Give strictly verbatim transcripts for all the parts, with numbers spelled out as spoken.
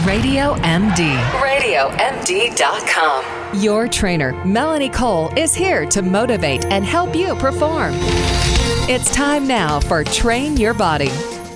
Radio M D. radio M D dot com. Your trainer, Melanie Cole, is here to motivate and help you perform. It's time now for Train Your Body.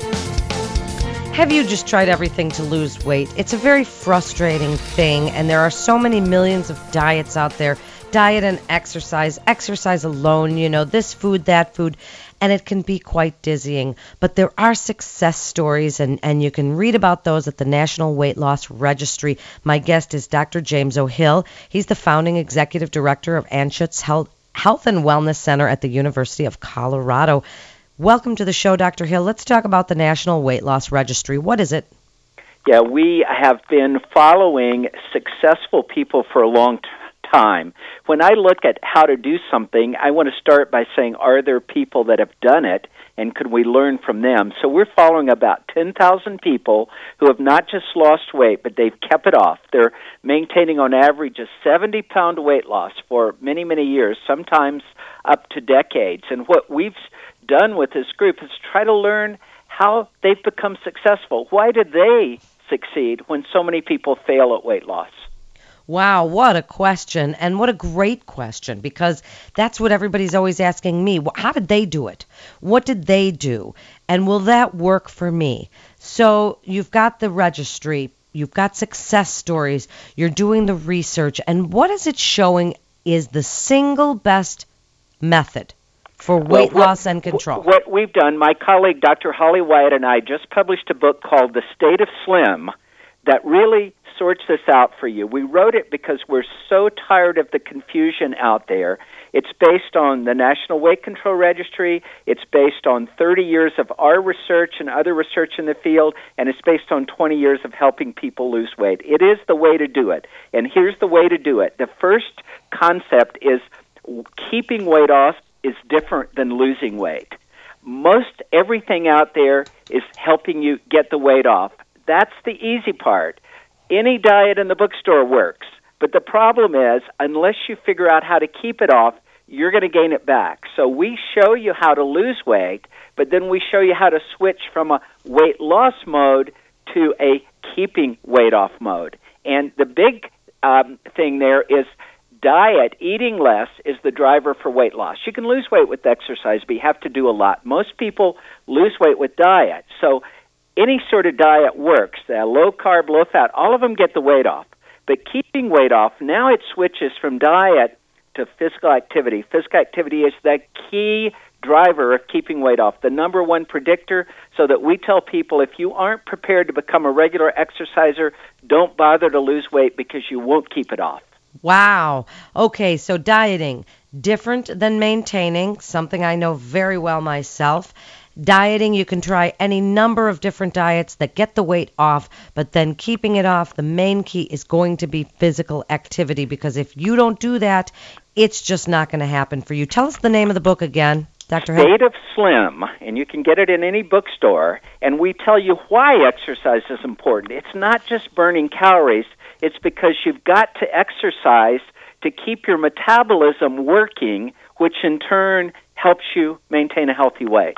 Have you just tried everything to lose weight? It's a very frustrating thing, and there are so many millions of diets out there. Diet and exercise, exercise alone, you know, this food, that food, and it can be quite dizzying. But there are success stories, and, and you can read about those at the National Weight Loss Registry. My guest is Doctor James O'Hill. He's the founding executive director of Anschutz Health, Health and Wellness Center at the University of Colorado. Welcome to the show, Doctor Hill. Let's talk about the National Weight Loss Registry. What is it? Yeah, we have been following successful people for a long time. Time. When I look at how to do something, I want to start by saying, are there people that have done it, and could we learn from them? So we're following about ten thousand people who have not just lost weight, but they've kept it off. They're maintaining on average a seventy pound weight loss for many, many years, sometimes up to decades. And what we've done with this group is try to learn how they've become successful. Why did they succeed when so many people fail at weight loss? Wow, what a question, and what a great question, because that's what everybody's always asking me. How did they do it? What did they do? And will that work for me? So you've got the registry, you've got success stories, you're doing the research, and what is it showing is the single best method for weight well, what, loss and control? What we've done, my colleague Doctor Holly Wyatt and I just published a book called The State of Slim that really sorts this out for you. We wrote it because we're so tired of the confusion out there. It's based on the National Weight Control Registry. It's based on thirty years of our research and other research in the field, and it's based on twenty years of helping people lose weight. It is the way to do it, and here's the way to do it. The first concept is keeping weight off is different than losing weight. Most everything out there is helping you get the weight off. That's the easy part. Any diet in the bookstore works, but the problem is, unless you figure out how to keep it off, you're going to gain it back. So we show you how to lose weight, but then we show you how to switch from a weight loss mode to a keeping weight off mode. And the big um, thing there is diet, eating less, is the driver for weight loss. You can lose weight with exercise, but you have to do a lot. Most people lose weight with diet. So any sort of diet works. Uh, low carb, low fat, all of them get the weight off. But keeping weight off, now it switches from diet to physical activity. Physical activity is the key driver of keeping weight off, the number one predictor, so that we tell people if you aren't prepared to become a regular exerciser, don't bother to lose weight because you won't keep it off. Wow. Okay, so dieting, different than maintaining, something I know very well myself. Dieting, you can try any number of different diets that get the weight off, but then keeping it off, the main key is going to be physical activity, because if you don't do that, it's just not going to happen for you. Tell us the name of the book again, Doctor Hill. State of Slim, and you can get it in any bookstore, and we tell you why exercise is important. It's not just burning calories. It's because you've got to exercise to keep your metabolism working, which in turn helps you maintain a healthy weight.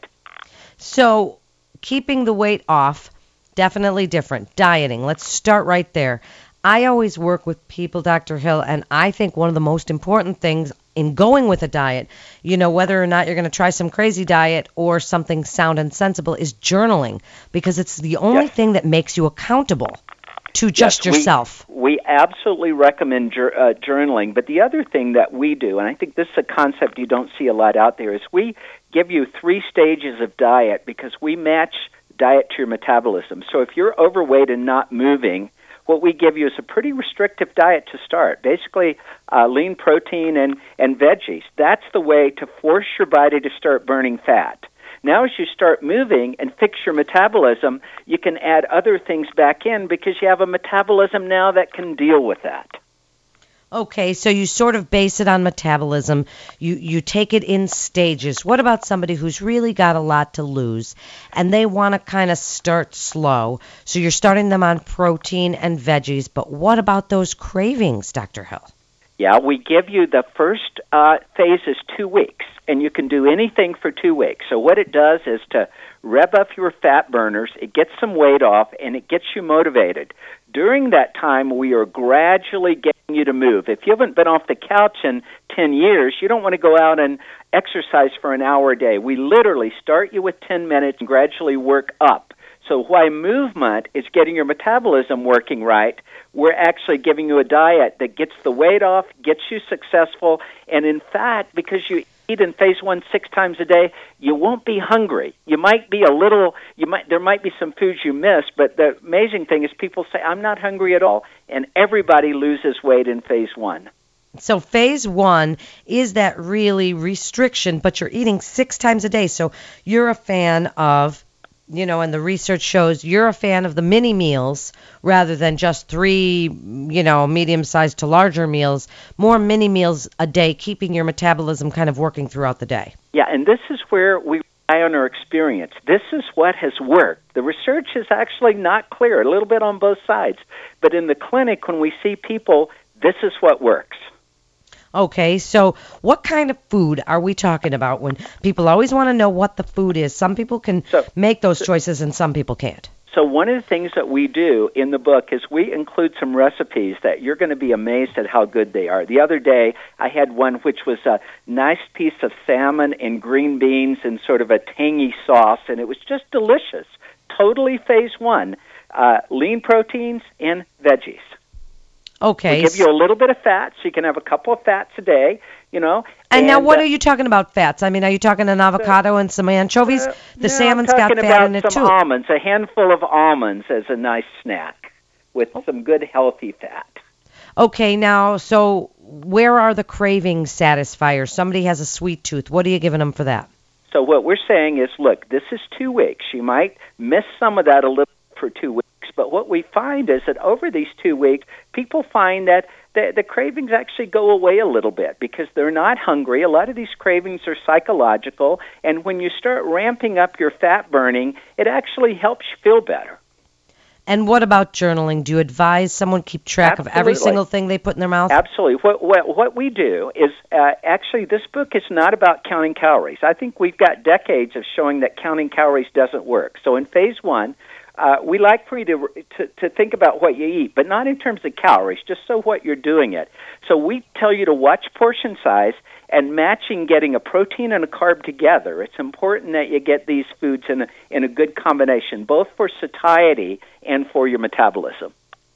So keeping the weight off, definitely different. Dieting, let's start right there. I always work with people, Doctor Hill, and I think one of the most important things in going with a diet, you know, whether or not you're going to try some crazy diet or something sound and sensible, is journaling, because it's the only yes. thing that makes you accountable to just yes, yourself. We, we absolutely recommend jur- uh, journaling, but the other thing that we do, and I think this is a concept you don't see a lot out there, is we give you three stages of diet because we match diet to your metabolism. So if you're overweight and not moving, what we give you is a pretty restrictive diet to start, basically uh, lean protein and, and veggies. That's the way to force your body to start burning fat. Now as you start moving and fix your metabolism, you can add other things back in because you have a metabolism now that can deal with that. Okay, so you sort of base it on metabolism. You you take it in stages. What about somebody who's really got a lot to lose and they want to kind of start slow? So you're starting them on protein and veggies, but what about those cravings, Doctor Hill? Yeah, we give you the first uh, phase is two weeks, and you can do anything for two weeks. So what it does is to rev up your fat burners, it gets some weight off, and it gets you motivated. During that time, we are gradually getting you to move. If you haven't been off the couch in ten years, you don't want to go out and exercise for an hour a day. We literally start you with ten minutes and gradually work up. So while movement is getting your metabolism working right, we're actually giving you a diet that gets the weight off, gets you successful, and in fact, because you eat in phase one six times a day, you won't be hungry. You might be a little, you might there might be some foods you miss, but the amazing thing is people say, I'm not hungry at all, and everybody loses weight in phase one. So phase one is that really restriction, but you're eating six times a day. So you're a fan of, you know, and the research shows you're a fan of the mini meals rather than just three, you know, medium-sized to larger meals, more mini meals a day, keeping your metabolism kind of working throughout the day. Yeah, and this is where we rely on our experience. This is what has worked. The research is actually not clear, a little bit on both sides. But in the clinic, when we see people, this is what works. Okay, so what kind of food are we talking about when people always want to know what the food is? Some people can so, make those choices and some people can't. So one of the things that we do in the book is we include some recipes that you're going to be amazed at how good they are. The other day, I had one which was a nice piece of salmon and green beans and sort of a tangy sauce, and it was just delicious. Totally phase one, uh, lean proteins and veggies. Okay. We give you a little bit of fat, so you can have a couple of fats a day, you know. And, and now what uh, are you talking about fats? I mean, are you talking an avocado uh, and some anchovies? Uh, the no, salmon's I'm got fat in it, too. I'm talking about some almonds, a handful of almonds as a nice snack with some good healthy fat. Okay, now, so where are the craving satisfiers? Somebody has a sweet tooth. What are you giving them for that? So what we're saying is, look, this is two weeks. You might miss some of that a little for two weeks. But what we find is that over these two weeks, people find that the, the cravings actually go away a little bit because they're not hungry. A lot of these cravings are psychological, and when you start ramping up your fat burning, it actually helps you feel better. And what about journaling? Do you advise someone keep track Absolutely. of every single thing they put in their mouth? Absolutely. What what, what we do is, uh, actually, this book is not about counting calories. I think we've got decades of showing that counting calories doesn't work. So in phase one, Uh, we like for you to, to to think about what you eat, but not in terms of calories, just so what you're doing it. So we tell you to watch portion size and matching getting a protein and a carb together. It's important that you get these foods in a, in a good combination, both for satiety and for your metabolism.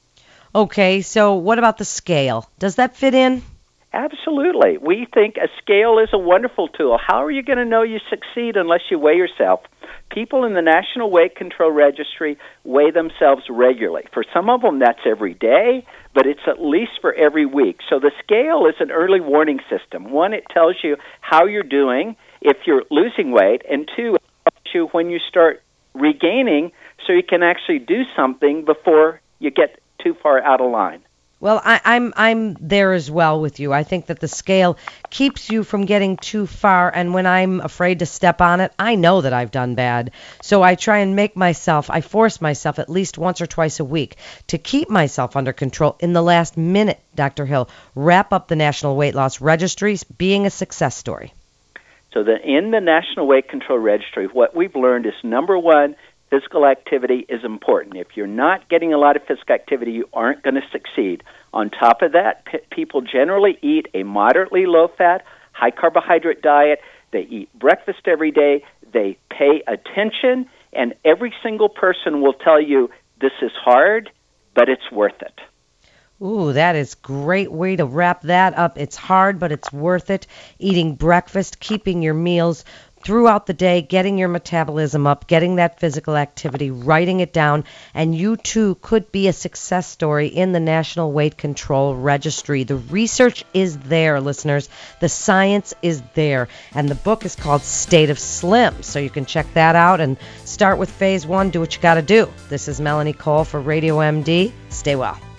Okay, so what about the scale? Does that fit in? Absolutely. We think a scale is a wonderful tool. How are you going to know you succeed unless you weigh yourself? People in the National Weight Control Registry weigh themselves regularly. For some of them, that's every day, but it's at least for every week. So the scale is an early warning system. One, it tells you how you're doing if you're losing weight, and two, it tells you when you start regaining so you can actually do something before you get too far out of line. Well, I, I'm I'm there as well with you. I think that the scale keeps you from getting too far, and when I'm afraid to step on it, I know that I've done bad. So I try and make myself, I force myself at least once or twice a week to keep myself under control. In the last minute, Doctor Hill, wrap up the National Weight Loss Registries being a success story. So the, in the National Weight Control Registry, what we've learned is, number one, physical activity is important. If you're not getting a lot of physical activity, you aren't going to succeed. On top of that, p- people generally eat a moderately low-fat, high-carbohydrate diet. They eat breakfast every day. They pay attention, and every single person will tell you this is hard, but it's worth it. Ooh, that is a great way to wrap that up. It's hard, but it's worth it. Eating breakfast, keeping your meals throughout the day, getting your metabolism up, getting that physical activity, writing it down, and you too could be a success story in the National Weight Control Registry. The research is there, listeners. The science is there. And the book is called State of Slim, so you can check that out and start with phase one. Do what you got to do. This is Melanie Cole for Radio M D. Stay well.